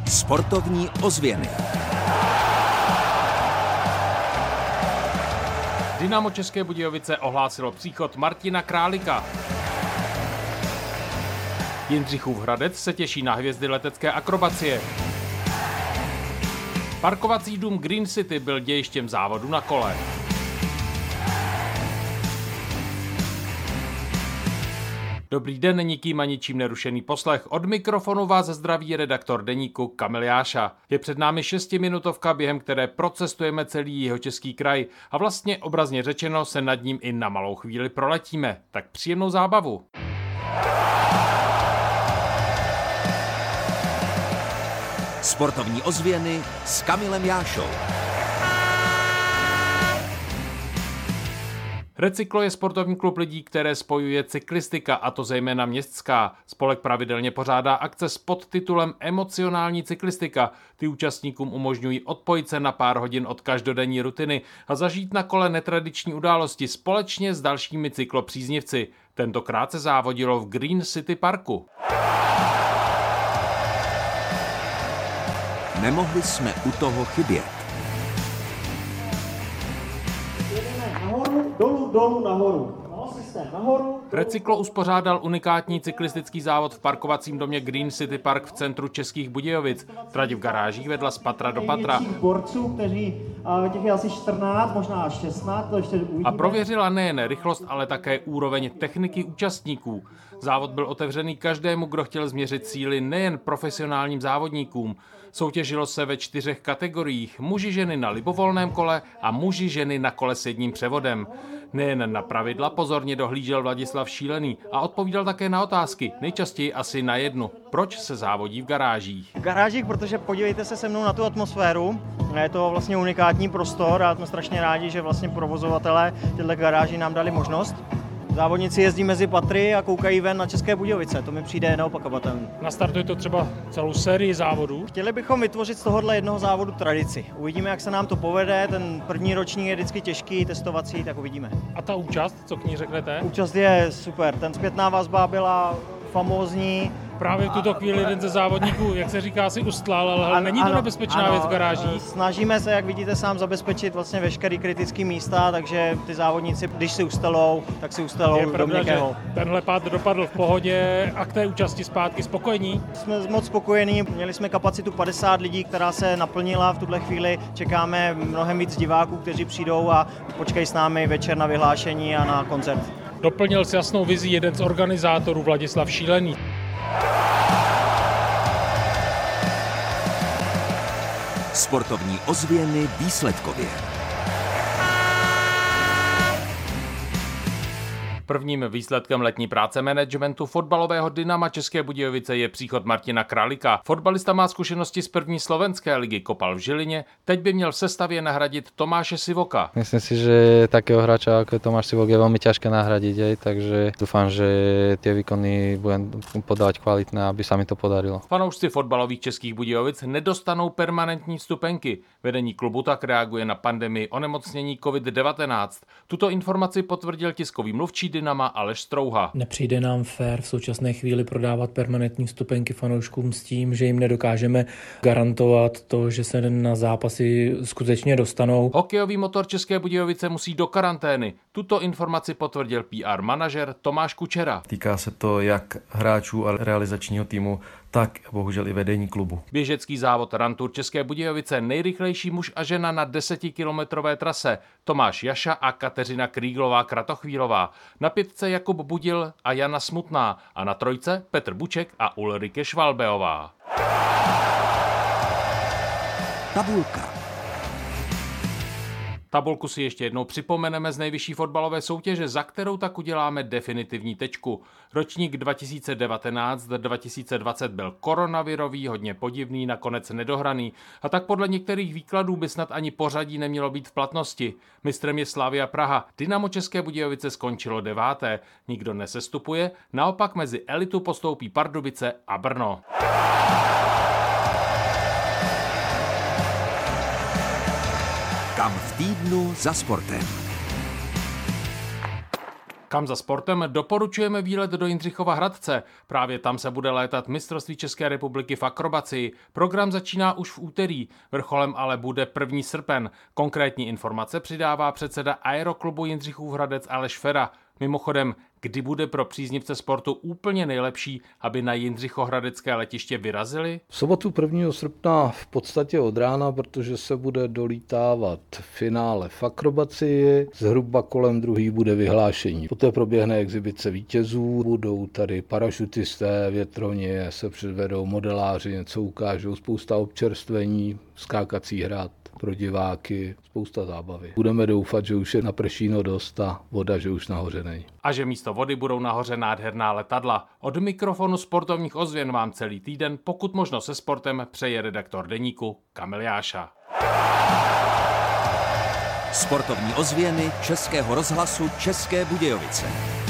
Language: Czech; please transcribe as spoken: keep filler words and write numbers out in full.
Sportovní ozvěny. Dynamo České Budějovice ohlásilo příchod Martina Králika. Jindřichův Hradec se těší na hvězdy letecké akrobacie. Parkovací dům Green City byl dějištěm závodu na kole. Dobrý den, nikým a ničím nerušený poslech. Od mikrofonu vás zdraví redaktor deníku Kamil Jáša. Je před námi šestiminutovka, během které procestujeme celý jihočeský kraj a vlastně obrazně řečeno se nad ním i na malou chvíli proletíme. Tak příjemnou zábavu. Sportovní ozvěny s Kamilem Jášou. Recyklo je sportovní klub lidí, které spojuje cyklistika, a to zejména městská. Spolek pravidelně pořádá akce s podtitulem Emocionální cyklistika. Ty účastníkům umožňují odpojit se na pár hodin od každodenní rutiny a zažít na kole netradiční události společně s dalšími cyklopříznivci. Tentokrát se závodilo v Green City parku. Nemohli jsme u toho chybět. Nahoru, dolů, dolů, nahoru. No, systém nahoru. Recyklo uspořádal unikátní cyklistický závod v parkovacím domě Green City Park v centru Českých Budějovic. Trať v garážích vedla z patra do patra. Borců, kteří, těch je asi čtrnáct, možná až šestnáct, to ještě uvidíme. A prověřila nejen rychlost, ale také úroveň techniky účastníků. Závod byl otevřený každému, kdo chtěl změřit síly, nejen profesionálním závodníkům. Soutěžilo se ve čtyřech kategoriích: muži ženy na libovolném kole a muži ženy na kole s jedním převodem. Nejen na pravidla pozorně dohlížel Vladislav Šílený a odpovídal také na otázky, nejčastěji asi na jednu. Proč se závodí v garážích? V garážích, protože podívejte se se mnou na tu atmosféru. Je to vlastně unikátní prostor a jsme strašně rádi, že vlastně provozovatelé těchto garáží nám dali možnost. Závodníci jezdí mezi patry a koukají ven na České Budějovice. To mi přijde neopakovatelné. Nastartuje to třeba celou sérii závodů? Chtěli bychom vytvořit z tohohle jednoho závodu tradici. Uvidíme, jak se nám to povede. Ten první ročník je vždycky těžký, testovací, tak uvidíme. A ta účast, co k ní řeknete? Účast je super. Ten zpětná vazba byla famózní. Právě v tuto chvíli jeden ze závodníků, jak se říká, si ustlal, ale Ano, není to ano, nebezpečná ano, věc v garážích? Snažíme se, jak vidíte sám, zabezpečit vlastně veškerý kritický místa, takže ty závodníci, když si ustelou, tak si ustelou Je do pravda, měkkého. že tenhle pád dopadl v pohodě a k té účasti zpátky spokojení? Jsme moc spokojení, měli jsme kapacitu padesát lidí, která se naplnila, v tuhle chvíli čekáme mnohem víc diváků, kteří přijdou a počkají s námi večer na vyhlášení a na koncert. Doplnil s jasnou vizí jeden z organizátorů, Vladislav Šílený. Sportovní ozvěny výsledkově. Prvním výsledkem letní práce managementu fotbalového Dynama České Budějovice je příchod Martina Králika. Fotbalista má zkušenosti z první slovenské ligy, kopal v Žilině, teď by měl v sestavě nahradit Tomáše Sivoka. Myslím si, že takého hráča ako je Tomáš Sivok je veľmi ťažké nahradiť, aj, takže dúfam, že tie výkony budem podávať kvalitné, aby sa mi to podarilo. Fanoušci fotbalových Českých Budějovic nedostanou permanentní vstupenky. Vedení klubu tak reaguje na pandemii onemocnění covid devatenáct. Tuto informaci potvrdil tiskový mluvčí Dynama Aleš Strouha. Nepřijde nám fér v současné chvíli prodávat permanentní vstupenky fanouškům s tím, že jim nedokážeme garantovat to, že se na zápasy skutečně dostanou. Hokejový Motor České Budějovice musí do karantény. Tuto informaci potvrdil P R manažer Tomáš Kučera. Týká se to jak hráčů a realizačního týmu, tak bohužel i vedení klubu. Běžecký závod Run Tour České Budějovice, nejrychlejší muž a žena na desetikilometrové trase. Tomáš Jaša a Kateřina Krýglová Kratochvílová. Na pětce Jakub Budil a Jana Smutná a na trojce Petr Buček a Ulrike Švalbeová. Tabulka. Tabulku si ještě jednou připomeneme z nejvyšší fotbalové soutěže, za kterou tak uděláme definitivní tečku. Ročník dva tisíce devatenáct dva tisíce dvacet byl koronavirový, hodně podivný, nakonec nedohraný a tak podle některých výkladů by snad ani pořadí nemělo být v platnosti. Mistrem je Slavia Praha, Dynamo České Budějovice skončilo deváté. Nikdo nesestupuje, naopak mezi elitu postoupí Pardubice a Brno. Kam v týdnu za sportem. Kam za sportem doporučujeme výlet do Jindřichova Hradce. Právě tam se bude létat mistrovství České republiky v akrobacii. Program začíná už v úterý, vrcholem ale bude první srpen. Konkrétní informace přidává předseda Aeroklubu Jindřichův Hradec Aleš Fera. Mimochodem, kdy bude pro příznivce sportu úplně nejlepší, aby na jindřichohradecké letiště vyrazili? V sobotu prvního srpna v podstatě od rána, protože se bude dolítávat finále v akrobacii, zhruba kolem druhý bude vyhlášení. Poté proběhne exibice vítězů, budou tady parašutisté, větroně, se předvedou modeláři, něco ukážou, spousta občerstvení, skákací hrad pro diváky, spousta zábavy. Budeme doufat, že už je napršíno dost a voda, že už nahoře není. A že místo vody budou nahoře nádherná letadla. Od mikrofonu sportovních ozvěn vám celý týden, pokud možno se sportem, přeje redaktor deníku Kamil Jáša. Sportovní ozvěny Českého rozhlasu České Budějovice.